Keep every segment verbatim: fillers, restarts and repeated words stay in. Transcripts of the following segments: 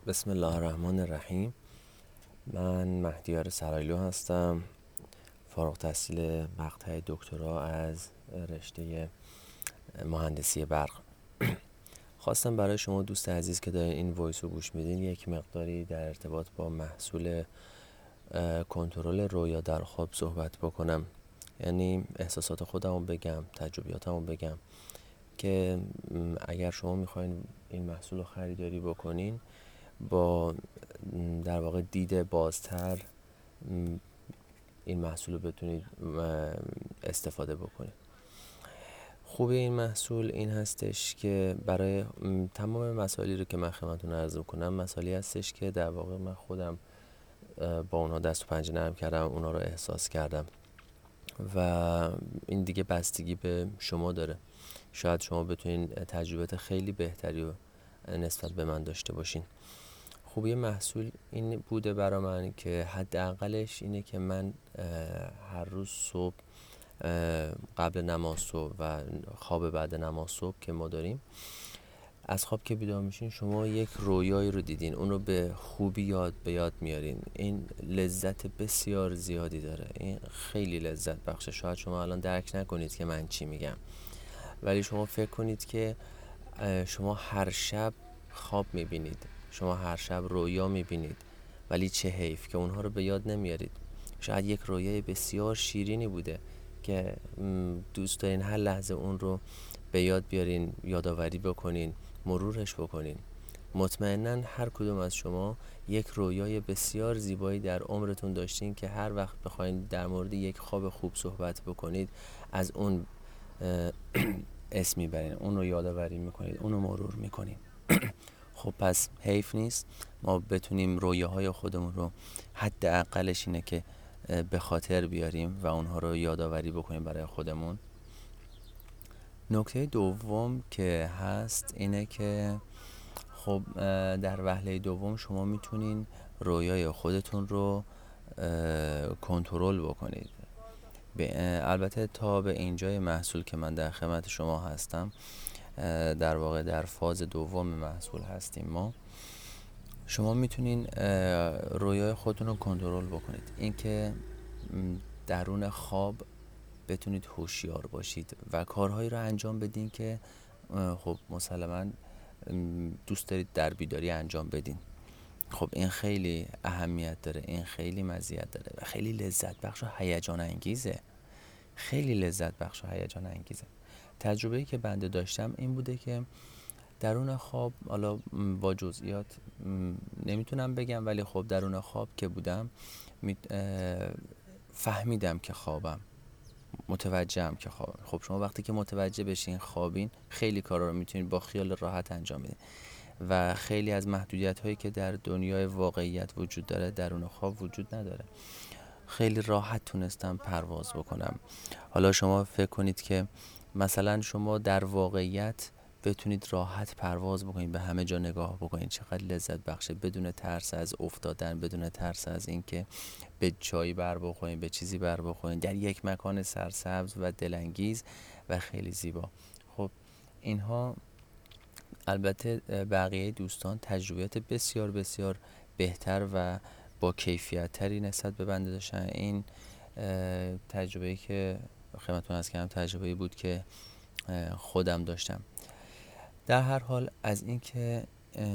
بسم الله الرحمن الرحیم. من مهدیار سرایلو هستم، فارغ التحصیل مقطع دکترا از رشته مهندسی برق. خواستم برای شما دوست عزیز که دارین این وایس رو گوش میدین یک مقداری در ارتباط با محصول کنترل رویا در خواب صحبت بکنم. یعنی احساسات خودم رو بگم، تجربیاتم رو بگم که اگر شما میخواین این محصول رو خریداری بکنین با در واقع دید بازتر این محصول رو بتونید استفاده بکنید. خوبی این محصول این هستش که برای تمام مسائلی رو که من خدمتتون عرض کنم مسائلی هستش که در واقع من خودم با اونها دست و پنجه نرم کردم، اونها رو احساس کردم و این دیگه بستگی به شما داره. شاید شما بتونین تجربه خیلی بهتری رو نسبت به من داشته باشین. خوبی محصول این بوده برای من که حداقلش اینه که من هر روز صبح قبل نماز صبح و خواب بعد نماز صبح که ما داریم، از خواب که بیدار میشین شما یک رویایی رو دیدین، اون رو به خوبی یاد به یاد میارین. این لذت بسیار زیادی داره، این خیلی لذت بخشه. شاید شما الان درک نکنید که من چی میگم، ولی شما فکر کنید که شما هر شب خواب میبینید، شما هر شب رویا میبینید، ولی چه حیف که اونها رو به یاد نمیارید. شاید یک رویای بسیار شیرینی بوده که دوست دارین هر لحظه اون رو به یاد بیارین، یادآوری بکنین، مرورش بکنین. مطمئناً هر کدوم از شما یک رویای بسیار زیبایی در عمرتون داشتین که هر وقت بخواین در مورد یک خواب خوب صحبت بکنید از اون اسم میبرین، اون رو یادآوری میکنید، اون رو مرور میکنید. خب پس حیف نیست ما بتونیم رویاهای خودمون رو حداقلش اینه که به خاطر بیاریم و اونها رو یادآوری بکنیم برای خودمون. نکته دوم که هست اینه که خب در وهله دوم شما میتونین رویای خودتون رو کنترل بکنید. البته تا به اینجای محصول که من در خدمت شما هستم، در واقع در فاز دوم محصول هستیم ما، شما میتونین رویای خودتون رو کنترل بکنید. اینکه درون خواب بتونید هوشیار باشید و کارهایی رو انجام بدین که خب مسلماً دوست دارید در بیداری انجام بدین. خب این خیلی اهمیت داره، این خیلی مزیت داره و خیلی لذت بخش و هیجان انگیزه. خیلی لذت بخش و هیجان انگیزه. تجربه‌ای که بنده داشتم این بوده که درون خواب، حالا با جزئیات نمیتونم بگم، ولی خب درون خواب که بودم فهمیدم که خوابم، متوجهم که خوابم. خب شما وقتی که متوجه بشین خوابین، خیلی کارا رو میتونید با خیال راحت انجام بدین و خیلی از محدودیت هایی که در دنیای واقعیت وجود داره درون خواب وجود نداره. خیلی راحت تونستم پرواز بکنم. حالا شما فکر کنید که مثلا شما در واقعیت بتونید راحت پرواز بکنید، به همه جا نگاه بکنید، چقدر لذت بخشه، بدون ترس از افتادن، بدون ترس از اینکه به جایی بر بخورید، به چیزی بر بخورید، در یک مکان سرسبز و دلانگیز و خیلی زیبا. خب اینها البته بقیه دوستان تجربیات بسیار بسیار بهتر و با کیفیت تری نسبت به بنده داشتن. این تجربه‌ای که خدمتتون عرض کردم تجربه‌ای بود که خودم داشتم. در هر حال از اینکه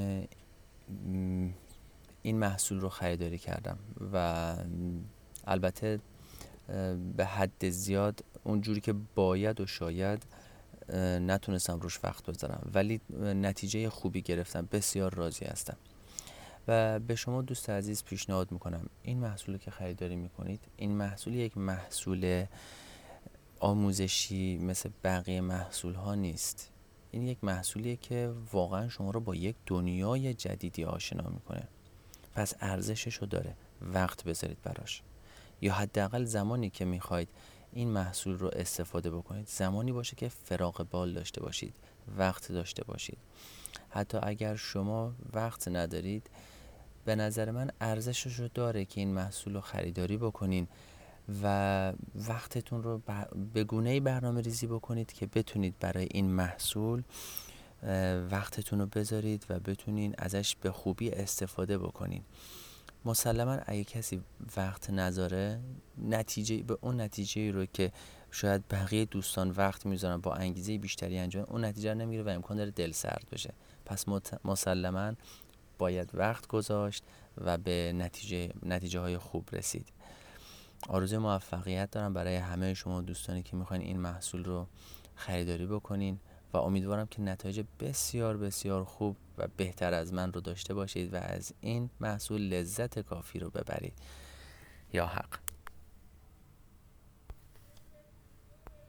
این محصول رو خریداری کردم و البته به حد زیاد اونجوری که باید و شاید نتونستم روش وقت بذارم، ولی نتیجه خوبی گرفتم، بسیار راضی هستم و به شما دوست عزیز پیشنهاد میکنم این محصولی که خریداری میکنید، این محصول یک محصول آموزشی مثل بقیه محصول ها نیست. این یک محصولیه که واقعا شما رو با یک دنیای جدیدی آشنا میکنه. پس ارزششو داره، وقت بذارید براش، یا حداقل زمانی که میخواید این محصول رو استفاده بکنید زمانی باشه که فراغ بال داشته باشید، وقت داشته باشید. حتی اگر شما وقت ندارید، به نظر من ارزشش رو داره که این محصول رو خریداری بکنین و وقتتون رو به گونه‌ای برنامه ریزی بکنید که بتونید برای این محصول وقتتون رو بذارید و بتونین ازش به خوبی استفاده بکنین. مسلما اگه کسی وقت نذاره، نتیجه به اون نتیجه رو که شاید بقیه دوستان وقت میذارن با انگیزه بیشتری انجام، اون نتیجه رو نمیگیره و امکان داره دل سرد بشه. پس مسلما باید وقت گذاشت و به نتیجه نتیجه های خوب رسید. آرزوی موفقیت دارم برای همه شما دوستانی که میخواین این محصول رو خریداری بکنین و امیدوارم که نتایج بسیار بسیار خوب و بهتر از من رو داشته باشید و از این محصول لذت کافی رو ببرید. یا حق.